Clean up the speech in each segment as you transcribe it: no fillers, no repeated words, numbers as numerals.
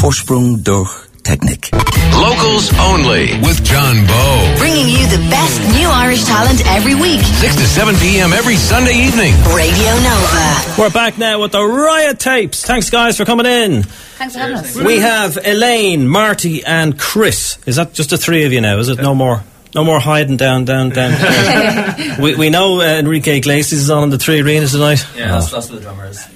Voorsprong door Technic. Locals Only with John Bowe. Bringing you the best new Irish talent every week. 6 to 7 p.m. every Sunday evening. Radio Nova. We're back now with the Riot Tapes. Thanks, guys, for coming in. Thanks for having us. We have Elaine, Marty and Chris. Is that just the three of you now, is it? No more hiding down. we know Enrique Iglesias is on the Three Arenas tonight. Yeah, that's for the drummers.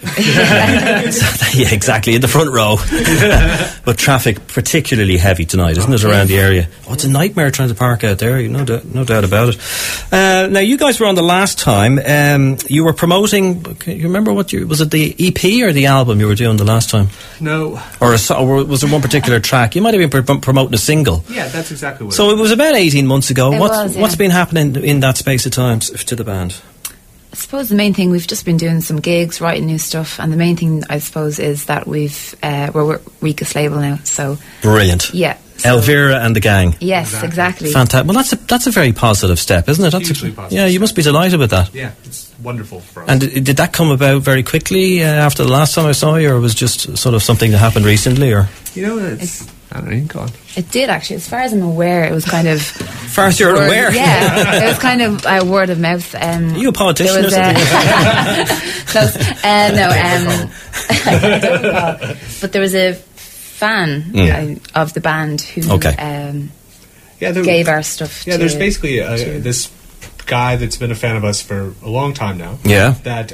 Yeah, exactly, in the front row. But traffic particularly heavy tonight, isn't it, around the area? Oh, it's a nightmare trying to park out there, no doubt about it. Now, you guys were on the last time. You were promoting, can you remember was it the EP or the album you were doing the last time? No. Or was there one particular track? You might have been promoting a single. Yeah, that's exactly what So it was about 18 months ago. What's been happening in that space of time to the band? I suppose the main thing, we've just been doing some gigs, writing new stuff, and the main thing, I suppose, is that we're Rika's label now. So brilliant. Yeah. So Elvira and the gang. Yes, exactly. Fantastic. Well, that's a very positive step, isn't it? That's hugely positive. Yeah, you must be delighted with that. Yeah, it's wonderful for us. And did that come about very quickly after the last time I saw you, or was just sort of something that happened recently, or? You know, I don't know, go on. It did, actually. As far as I'm aware, it was kind of... As far as you're aware? Yeah, it was kind of word of mouth. Are you a politician or something? Close. No, I don't recall. But there was a fan of the band who gave our stuff to... Yeah, there's basically this guy that's been a fan of us for a long time now. Yeah. That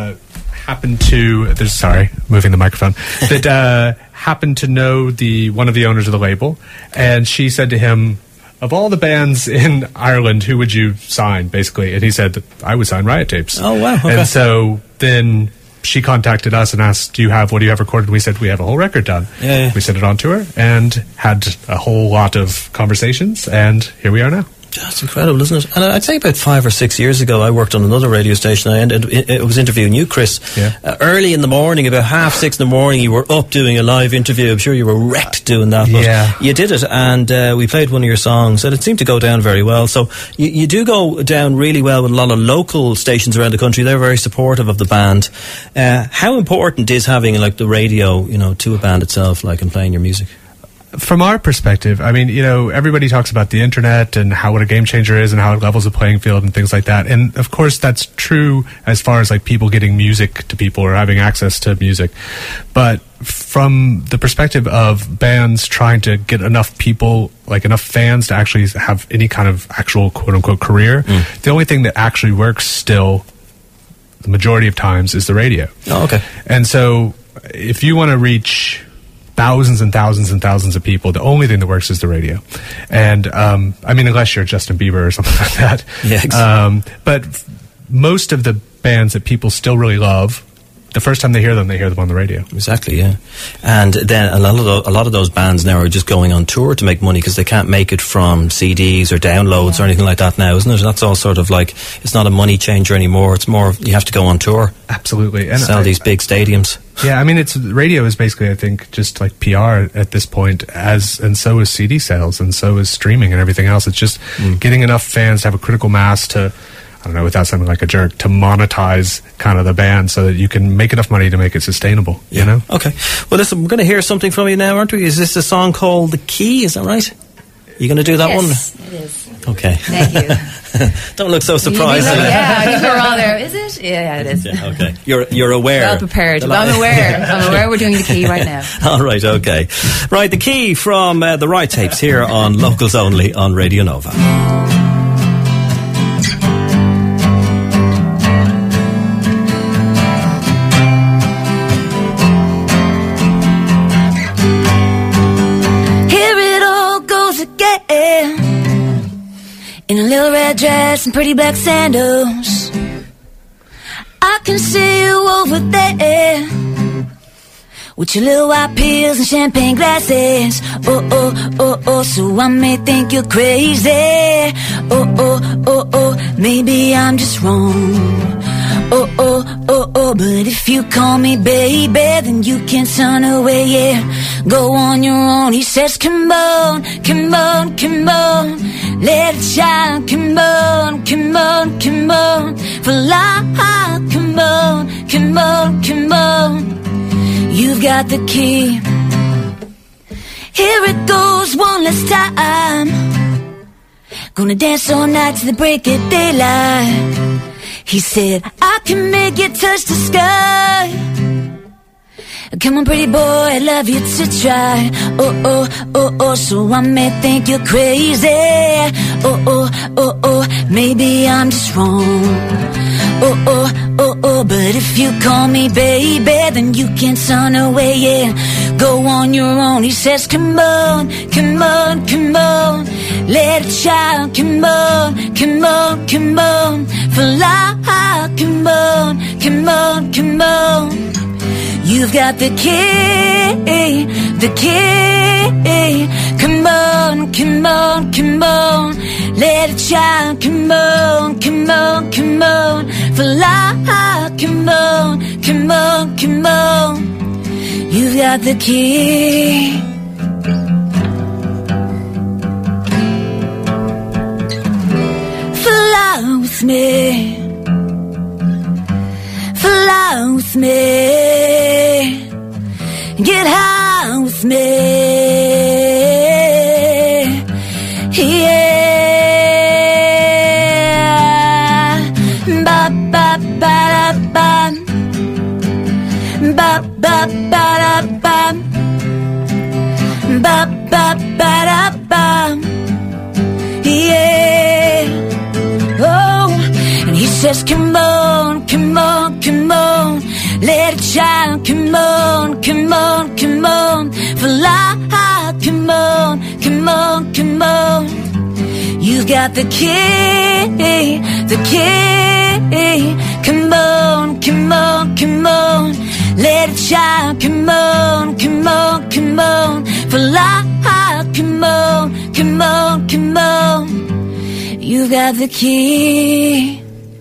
happened to... moving the microphone. That happened to know one of the owners of the label, and she said to him, of all the bands in Ireland, who would you sign, basically? And he said, I would sign Riot Tapes. Oh, wow. Okay. And so then she contacted us and asked, what do you have recorded? And we said, we have a whole record done. Yeah. We sent it on to her and had a whole lot of conversations, and here we are now. That's incredible, isn't it? And I'd say about 5 or 6 years ago, I worked on another radio station. I was interviewing you, Chris. Yeah. Early in the morning, about 6:30 in the morning, you were up doing a live interview. I'm sure you were wrecked doing that. But yeah. You did it, and we played one of your songs, and it seemed to go down very well. So you do go down really well with a lot of local stations around the country. They're very supportive of the band. How important is having the radio, to a band itself, and playing your music? From our perspective, I mean, everybody talks about the internet and what a game changer is and how it levels the playing field and things like that. And of course, that's true as far as people getting music to people or having access to music. But from the perspective of bands trying to get enough people, enough fans to actually have any kind of actual quote unquote career, the only thing that actually works still, the majority of times, is the radio. Oh, okay. And so if you want to reach thousands and thousands and thousands of people, the only thing that works is the radio. And unless you're Justin Bieber or something like that. Yeah, exactly. But most of the bands that people still really love, the first time they hear them on the radio. Exactly, yeah. And then a lot of those bands now are just going on tour to make money because they can't make it from CDs or downloads or anything like that now, isn't it? That's all sort of it's not a money changer anymore. It's more you have to go on tour. Absolutely. And sell these big stadiums. Yeah, radio is basically, I think, just like PR at this point, and so is CD sales, and so is streaming and everything else. It's just getting enough fans to have a critical mass to, I don't know, without sounding like a jerk, to monetize kind of the band so that you can make enough money to make it sustainable, you know? Okay. Well, listen, we're going to hear something from you now, aren't we? Is this a song called The Key? Is that right? You're going to do that one? Yes, it is. Okay. Thank you. Don't look so surprised. Yeah, I think we're all there. Is it? Yeah, it is. Yeah, okay. You're aware. Well prepared. I'm aware we're doing The Key right now. All right, okay. Right, The Key from the Riot Tapes here on Locals Only on Radio Nova. In a little red dress and pretty black sandals, I can see you over there with your little white pills and champagne glasses. Oh, oh, oh, oh, so I may think you're crazy. Oh, oh, oh, oh, maybe I'm just wrong. Oh, oh, oh, oh, but if you call me baby, then you can turn away, yeah. Go on your own. He says, come on, come on, come on. Let it shine, come on, come on, come on. For life, come on, come on, come on. You've got the key. Here it goes one last time. Gonna dance all night to the break of daylight. He said, I can make you touch the sky. Come on, pretty boy, I'd love you to try. Oh, oh, oh, oh, so I may think you're crazy. Oh, oh, oh, oh, maybe I'm just wrong. Oh, oh, oh, oh, but if you call me baby, then you can turn away, yeah. Go on your own. He says, come on, come on, come on. Let it shine, come on, come on, come on. Fly, come on, come on, come on. You've got the key, the key. Come on, come on, come on. Let it shine, come on, come on, come on. Fly, come on, come on, come on. You've got the key. Fly with me. Fly with me. Get high with me. Yeah. Ba ba ba da ba. Ba ba ba da ba. Ba ba ba da ba. Yeah. Oh, and he says, come on, come on, come on. Let it shine, come on, come on, come on. Fly, come on, come on, come on. You've got the key, the key. Come on, come on, come on. Let it shine, come on, come on, come on. Fly, come on, come on, come on. You've got the key.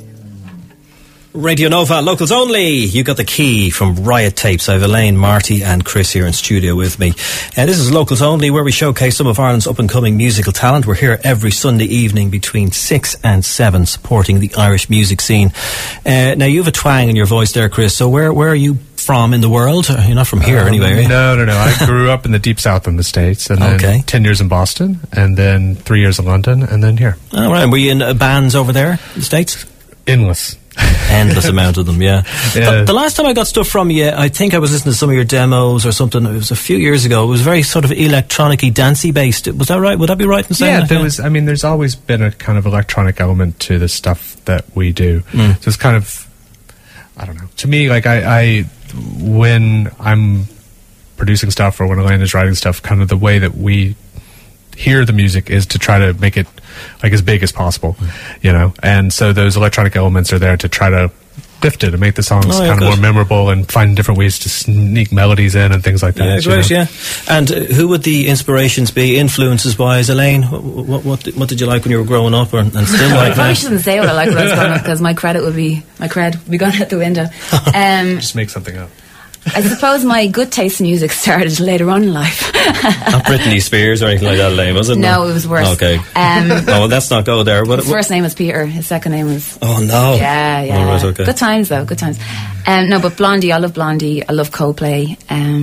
Radio Nova, locals only. You got the key from Riot Tapes. I have Elaine, Marty and Chris here in studio with me. This is Locals Only, where we showcase some of Ireland's up-and-coming musical talent. We're here every Sunday evening between 6 and 7 supporting the Irish music scene. Now, you have a twang in your voice there, Chris, so where are you from in the world? You're not from here anyway, are you? No. I grew up in the deep south in the States, and then 10 years in Boston, and then 3 years in London, and then here. All right. Were you in bands over there in the States? Endless. Endless amount of them, yeah. The last time I got stuff from you, I think I was listening to some of your demos or something. It was a few years ago. It was very sort of electronic-y, dancey based. Was that right? Would that be right in saying that? Yeah, there's always been a kind of electronic element to the stuff that we do. So it's kind of, I don't know. To me, like I when I'm producing stuff or when Elaine is writing stuff, kind of the way that we hear the music is to try to make it like as big as possible, you know, and so those electronic elements are there to try to lift it and make the songs kind of more memorable and find different ways to sneak melodies in and things like that. Yeah, great, yeah. And who would the inspirations be, influences wise? Elaine, what did you like when you were growing up and still like I probably shouldn't say what I like when I was growing up, because my cred would be gone out the window. Just make something up. I suppose my good taste in music started later on in life. Not Britney Spears or anything like that, Elaine, was it? No, it was worse. Okay. Well, let's not go there. His first name was Peter. His second name was... Oh, no. Yeah. All right, okay. Good times, though. Good times. No, but Blondie. I love Blondie. I love Coldplay.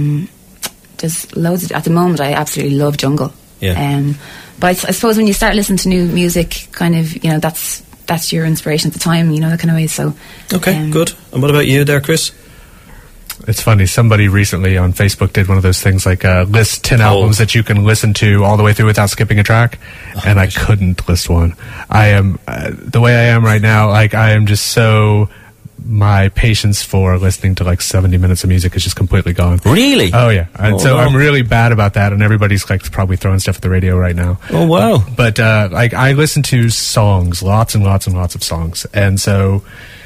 There's loads of... At the moment, I absolutely love Jungle. Yeah. But I suppose when you start listening to new music, kind of, you know, that's your inspiration at the time, you know, that kind of way, so... Okay, good. And what about you there, Chris? It's funny, somebody recently on Facebook did one of those things like list 10 albums that you can listen to all the way through without skipping a track, and I couldn't list one. I am the way I am right now, like I am just so... My patience for listening to like 70 minutes of music is just completely gone. Really? Oh yeah. And so I'm really bad about that, and everybody's like probably throwing stuff at the radio right now. Oh wow. But like I listen to songs, lots and lots and lots of songs, and so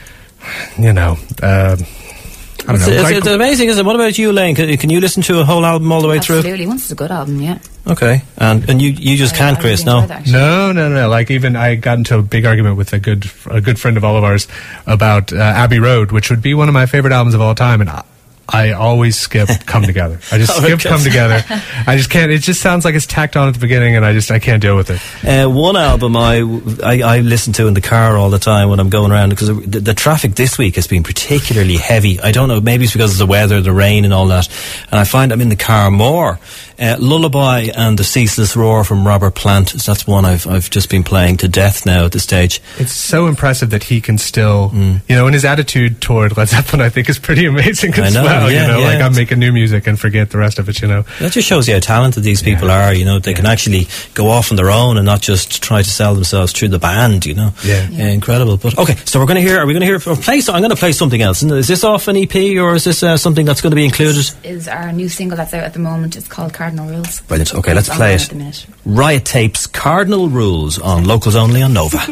you know, I don't know. It's amazing, isn't it? What about you, Elaine? Can you listen to a whole album all the way through? Absolutely. Once it's a good album, yeah. Okay. And you just can't, Chris, no? No. Like even I got into a big argument with a good friend of all of ours about Abbey Road, which would be one of my favorite albums of all time, and I always skip Come Together. I just skip Come Together. I just can't. It just sounds like it's tacked on at the beginning, and I can't deal with it. One album I listen to in the car all the time when I'm going around, because the traffic this week has been particularly heavy. I don't know, maybe it's because of the weather, the rain and all that, and I find I'm in the car more. Lullaby and The Ceaseless Roar from Robert Plant. That's one I've just been playing to death now at this stage. It's so impressive that he can still, and his attitude toward Led Zeppelin, I think, is pretty amazing as well. Like I'm making new music and forget the rest of it. That just shows you how talented these people are. They can actually go off on their own and not just try to sell themselves through the band. Incredible. But okay, so I'm going to play something else. Is this off an EP, or is this something that's going to be included? This is our new single that's out at the moment. It's called Cardinal Rules. Brilliant. Okay, let's play it. Riot Tapes, Cardinal Rules, on Locals Only on Nova.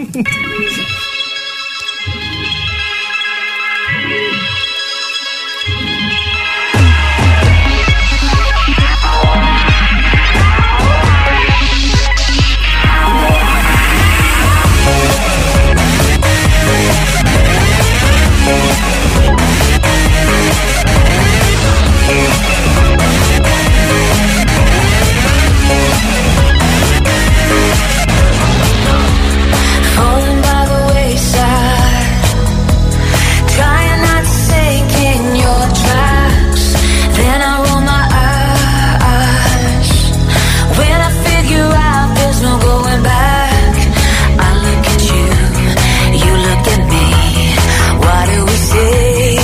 Falling by the wayside, trying not to sink in your tracks. Then I roll my eyes when I figure out there's no going back. I look at you, you look at me. Why do we say?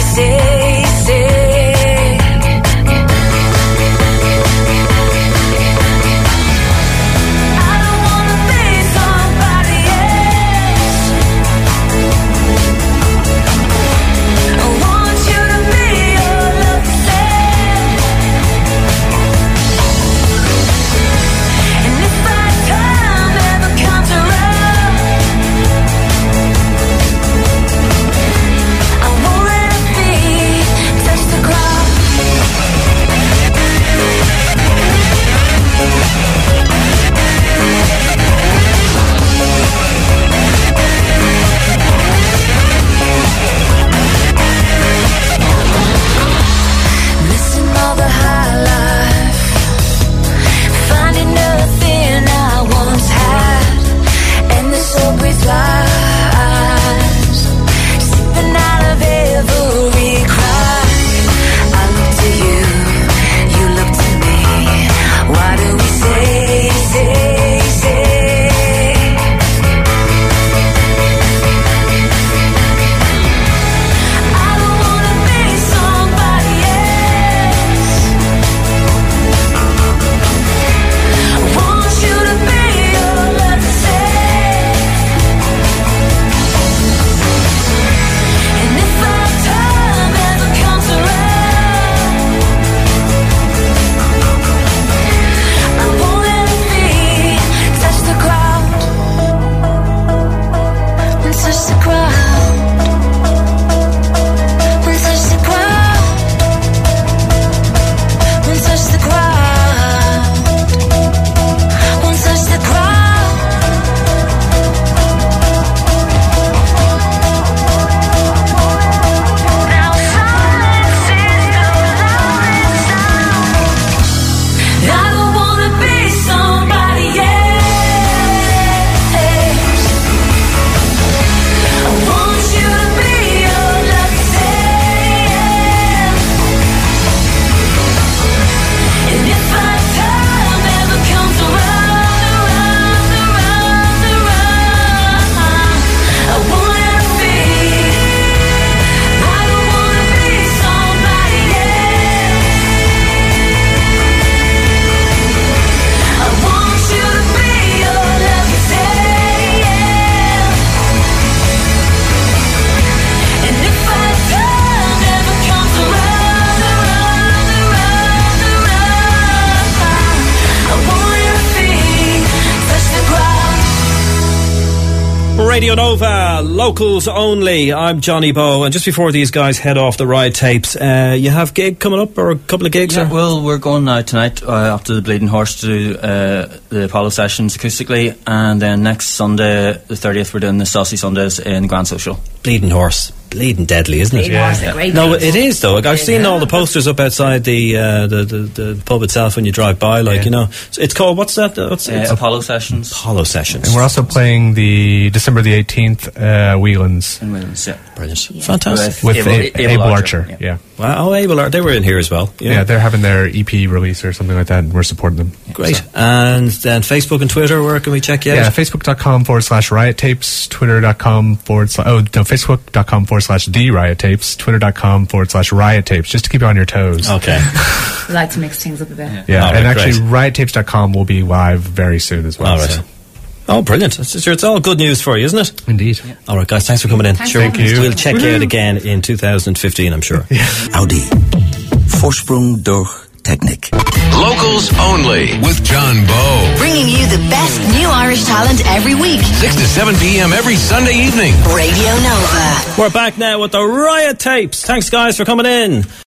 Radio Nova, Locals Only. I'm Johnny Bowe, and just before these guys head off the Riot Tapes, you have a gig coming up, or a couple of gigs? Yeah, well, we're going out tonight after the Bleeding Horse to do the Apollo sessions acoustically, and then next Sunday, the 30th, we're doing the Saucy Sundays in Grand Social. Bleeding Horse. bleeding deadly, isn't it? Bleeding Horse, a great No, band. it is though. Like, I've It seen is. all the posters up outside the pub itself when you drive by. Like, you know, so it's called, what's that? It's Apollo Sessions. Apollo Sessions. And we're also playing the December the 18th, Whelan's. In Williams, yeah. Brilliant. Fantastic. With Abel Abel Archer, Archer. Yeah. Wow, Abel, they were in here as well. Yeah, they're having their EP release or something like that, and we're supporting them. Great. And then Facebook and Twitter, where can we check you out? Yeah, Facebook.com/Riot Tapes, Facebook.com/The Riot Tapes, Twitter.com/Riot Tapes, just to keep you on your toes. Okay. We like to mix things up a bit. Yeah, All right, and actually, great. RiotTapes.com will be live very soon as well. All right. so. Oh, brilliant. It's all good news for you, isn't it? Indeed. All right, guys, thanks for coming in. Thanks Sure, for having us. we'll check you out again in 2015, I'm sure. Audi. Voorsprong door techniek. Locals only with John Bowe. Bringing you the best new Irish talent every week. 6 to 7 p.m. every Sunday evening. Radio Nova. We're back now with the Riot Tapes. Thanks, guys, for coming in.